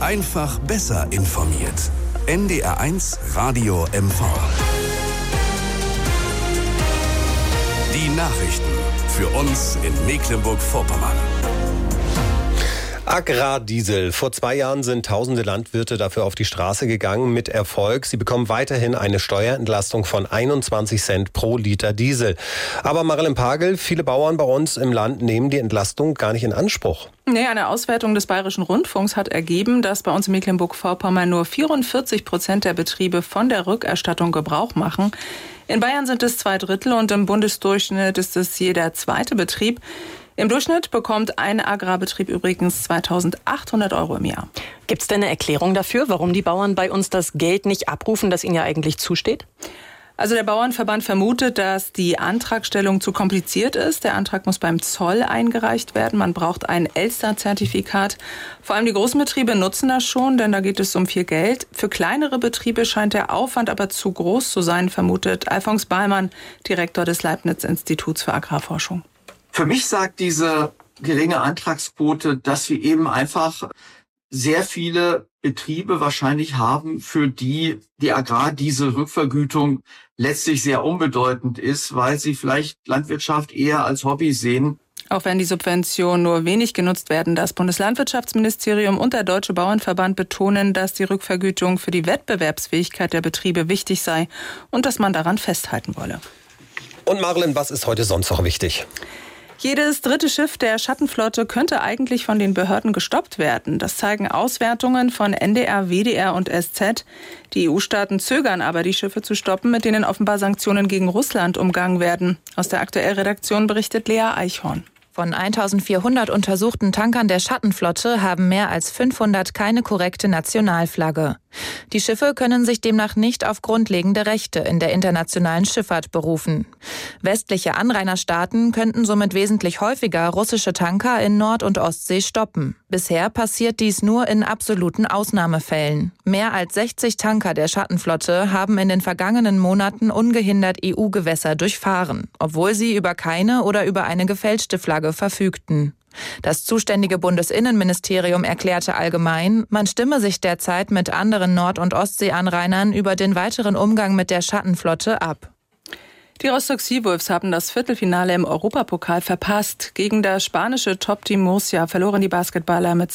Einfach besser informiert. NDR1 Radio MV. Die Nachrichten für uns in Mecklenburg-Vorpommern. Agrardiesel. Vor 2 Jahren sind tausende Landwirte dafür auf die Straße gegangen, mit Erfolg. Sie bekommen weiterhin eine Steuerentlastung von 21 Cent pro Liter Diesel. Aber Marilyn Pagel, viele Bauern bei uns im Land nehmen die Entlastung gar nicht in Anspruch. Nee, eine Auswertung des Bayerischen Rundfunks hat ergeben, dass bei uns in Mecklenburg-Vorpommern nur 44% der Betriebe von der Rückerstattung Gebrauch machen. In Bayern sind es 2/3 und im Bundesdurchschnitt ist es jeder zweite Betrieb. Im Durchschnitt bekommt ein Agrarbetrieb übrigens 2.800 € im Jahr. Gibt es denn eine Erklärung dafür, warum die Bauern bei uns das Geld nicht abrufen, das ihnen ja eigentlich zusteht? Also der Bauernverband vermutet, dass die Antragstellung zu kompliziert ist. Der Antrag muss beim Zoll eingereicht werden. Man braucht ein Elster-Zertifikat. Vor allem die großen Betriebe nutzen das schon, denn da geht es um viel Geld. Für kleinere Betriebe scheint der Aufwand aber zu groß zu sein, vermutet Alfons Ballmann, Direktor des Leibniz-Instituts für Agrarforschung. Für mich sagt diese geringe Antragsquote, dass wir eben einfach sehr viele Betriebe wahrscheinlich haben, für die die Agrardieselrückvergütung letztlich sehr unbedeutend ist, weil sie vielleicht Landwirtschaft eher als Hobby sehen. Auch wenn die Subventionen nur wenig genutzt werden, das Bundeslandwirtschaftsministerium und der Deutsche Bauernverband betonen, dass die Rückvergütung für die Wettbewerbsfähigkeit der Betriebe wichtig sei und dass man daran festhalten wolle. Und Marilyn, was ist heute sonst noch wichtig? Jedes dritte Schiff der Schattenflotte könnte eigentlich von den Behörden gestoppt werden. Das zeigen Auswertungen von NDR, WDR und SZ. Die EU-Staaten zögern aber, die Schiffe zu stoppen, mit denen offenbar Sanktionen gegen Russland umgangen werden. Aus der Aktuell-Redaktion berichtet Lea Eichhorn. Von 1400 untersuchten Tankern der Schattenflotte haben mehr als 500 keine korrekte Nationalflagge. Die Schiffe können sich demnach nicht auf grundlegende Rechte in der internationalen Schifffahrt berufen. Westliche Anrainerstaaten könnten somit wesentlich häufiger russische Tanker in Nord- und Ostsee stoppen. Bisher passiert dies nur in absoluten Ausnahmefällen. Mehr als 60 Tanker der Schattenflotte haben in den vergangenen Monaten ungehindert EU-Gewässer durchfahren, obwohl sie über keine oder über eine gefälschte Flagge verfügten. Das zuständige Bundesinnenministerium erklärte allgemein, man stimme sich derzeit mit anderen Nord- und Ostseeanrainern über den weiteren Umgang mit der Schattenflotte ab. Die Rostock Seawolves haben das Viertelfinale im Europapokal verpasst. Gegen das spanische Top-Team Murcia verloren die Basketballer mit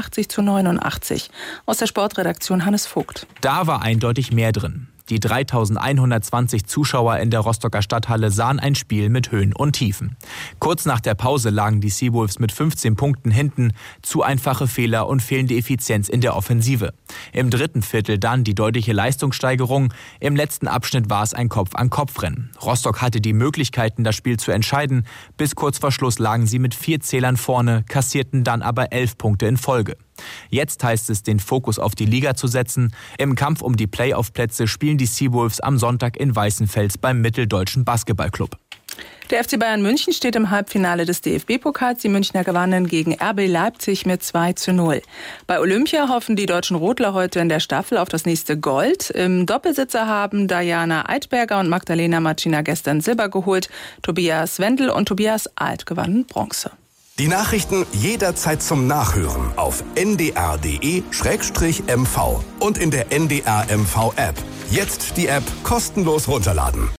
82:89. Aus der Sportredaktion Hannes Vogt. Da war eindeutig mehr drin. Die 3.120 Zuschauer in der Rostocker Stadthalle sahen ein Spiel mit Höhen und Tiefen. Kurz nach der Pause lagen die Seawolves mit 15 Punkten hinten. Zu einfache Fehler und fehlende Effizienz in der Offensive. Im dritten Viertel dann die deutliche Leistungssteigerung. Im letzten Abschnitt war es ein Kopf-an-Kopf-Rennen. Rostock hatte die Möglichkeiten, das Spiel zu entscheiden. Bis kurz vor Schluss lagen sie mit 4 Zählern vorne, kassierten dann aber 11 Punkte in Folge. Jetzt heißt es, den Fokus auf die Liga zu setzen. Im Kampf um die Playoff-Plätze spielen die Seawolves am Sonntag in Weißenfels beim Mitteldeutschen Basketballclub. Der FC Bayern München steht im Halbfinale des DFB-Pokals. Die Münchner gewannen gegen RB Leipzig mit 2:0. Bei Olympia hoffen die deutschen Rodler heute in der Staffel auf das nächste Gold. Im Doppelsitzer haben Diana Eidberger und Magdalena Marcina gestern Silber geholt. Tobias Wendel und Tobias Alt gewannen Bronze. Die Nachrichten jederzeit zum Nachhören auf ndr.de/mv und in der NDR MV App. Jetzt die App kostenlos runterladen.